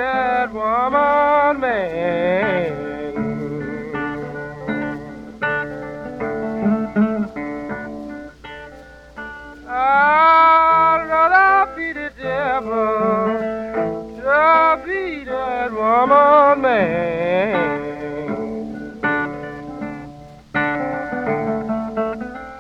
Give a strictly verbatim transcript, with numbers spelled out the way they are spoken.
that woman, man. I'd rather be the devil to be that woman, man.